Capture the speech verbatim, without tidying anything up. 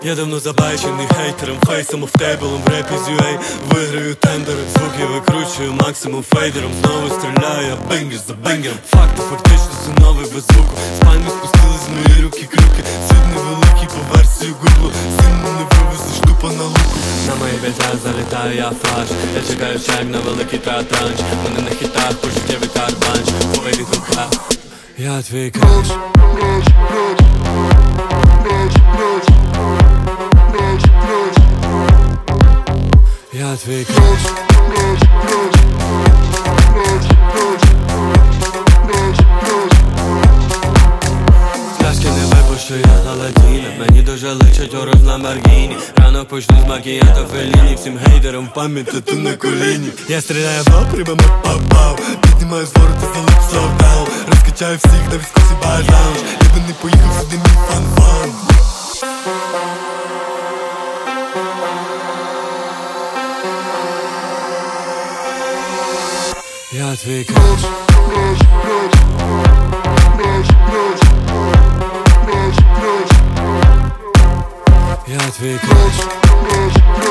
Я давно забайчений хейтером, фейсом, офтейблом в репі з ю ей. Виграю тендери, звуки викручую максимум фейдером. Знову стріляю, я бенгер за бенгером. Факти, фактично це новий без звуку. Спальні спустили з мої руки крюки. Світ невеликий по версію гуглу. Сильно не вивезеш тупо на луку. На мої більтах залітаю я флаш. Я чекаю чек на великий театранч. Мене на хітах, пожиттєвий карбанч. Твої руках, я твій краш. Я твій краш. Пляшки не випущу, я Аладдіна. Мені дуже личить орос на Ламборгіні. Ранок почну з макіято Фелліні. Всім гейтерам в пам'ять тату на коліні. Я стріляю в лоб, рибами пап-пау. Піднімаю з ворота, залип слоу-даун. Розкачаю всіх, на віскусі бай-лаунж. Я би не поїхав сюди, мій фан-фан. Я твій краш. Я твій краш.